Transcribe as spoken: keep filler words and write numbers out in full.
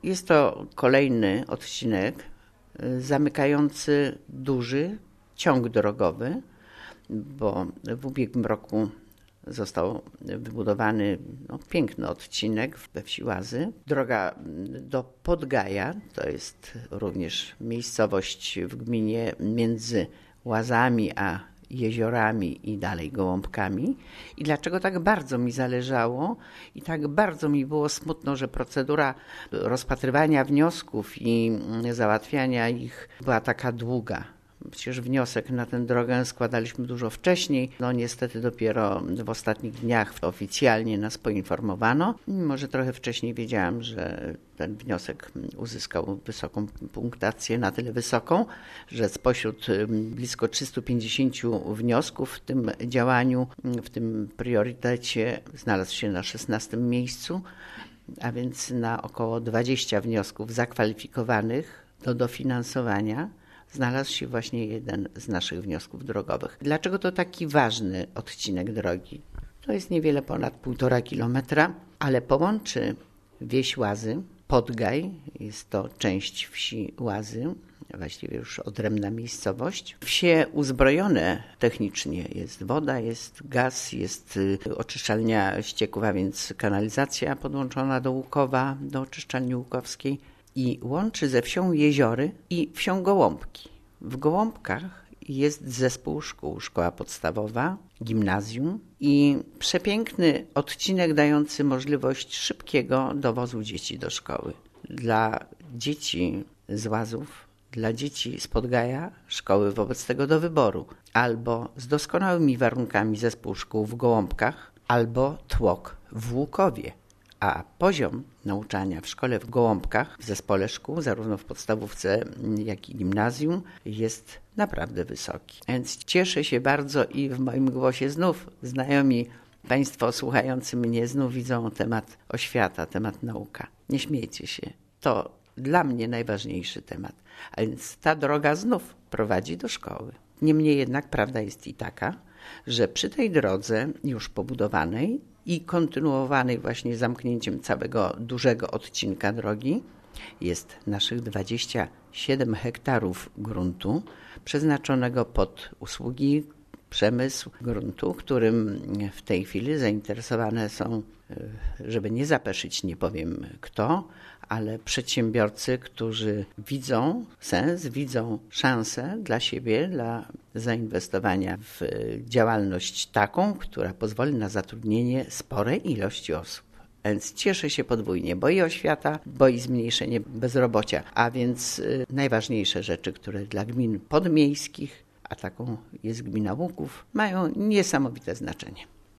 Jest to kolejny odcinek zamykający duży ciąg drogowy, bo w ubiegłym roku został wybudowany no, piękny odcinek we wsi Łazy. Droga do Podgaja, to jest również miejscowość w gminie między Łazami a jeziorami i dalej Gołąbkami. I dlaczego tak bardzo mi zależało i tak bardzo mi było smutno, że procedura rozpatrywania wniosków i załatwiania ich była taka długa. Przecież wniosek na tę drogę składaliśmy dużo wcześniej. No niestety dopiero w ostatnich dniach oficjalnie nas poinformowano. Mimo że trochę wcześniej wiedziałam, że ten wniosek uzyskał wysoką punktację, na tyle wysoką, że spośród blisko trzystu pięćdziesięciu wniosków w tym działaniu, w tym priorytecie znalazł się na szesnastym miejscu, a więc na około dwudziestu wniosków zakwalifikowanych do dofinansowania znalazł się właśnie jeden z naszych wniosków drogowych. Dlaczego to taki ważny odcinek drogi? To jest niewiele ponad półtora kilometra, ale połączy wieś Łazy, Podgaj, jest to część wsi Łazy, właściwie już odrębna miejscowość. Wsie uzbrojone technicznie, jest woda, jest gaz, jest oczyszczalnia ścieków, a więc kanalizacja podłączona do Łukowa, do oczyszczalni łukowskiej. I łączy ze wsią Jeziory i wsią Gołąbki. W Gołąbkach jest zespół szkół, szkoła podstawowa, gimnazjum i przepiękny odcinek dający możliwość szybkiego dowozu dzieci do szkoły. Dla dzieci z Łazów, dla dzieci z Podgaja szkoły wobec tego do wyboru. Albo z doskonałymi warunkami zespół szkół w Gołąbkach, albo tłok w Łukowie. A poziom nauczania w szkole w Gołąbkach, w zespole szkół, zarówno w podstawówce, jak i gimnazjum, jest naprawdę wysoki. Więc cieszę się bardzo i w moim głosie znów znajomi Państwo słuchający mnie znów widzą temat oświata, temat nauka. Nie śmiejcie się. To dla mnie najważniejszy temat. A więc ta droga znów prowadzi do szkoły. Niemniej jednak prawda jest i taka, że przy tej drodze już pobudowanej i kontynuowanej właśnie zamknięciem całego dużego odcinka drogi jest naszych dwadzieścia siedem hektarów gruntu przeznaczonego pod usługi, przemysł gruntu, którym w tej chwili zainteresowane są, żeby nie zapeszyć, nie powiem kto, ale przedsiębiorcy, którzy widzą sens, widzą szansę dla siebie, dla zainwestowania w działalność taką, która pozwoli na zatrudnienie sporej ilości osób. Więc cieszę się podwójnie, bo i oświata, bo i zmniejszenie bezrobocia, a więc najważniejsze rzeczy, które dla gmin podmiejskich, a taką jest gmina Łuków, mają niesamowite znaczenie.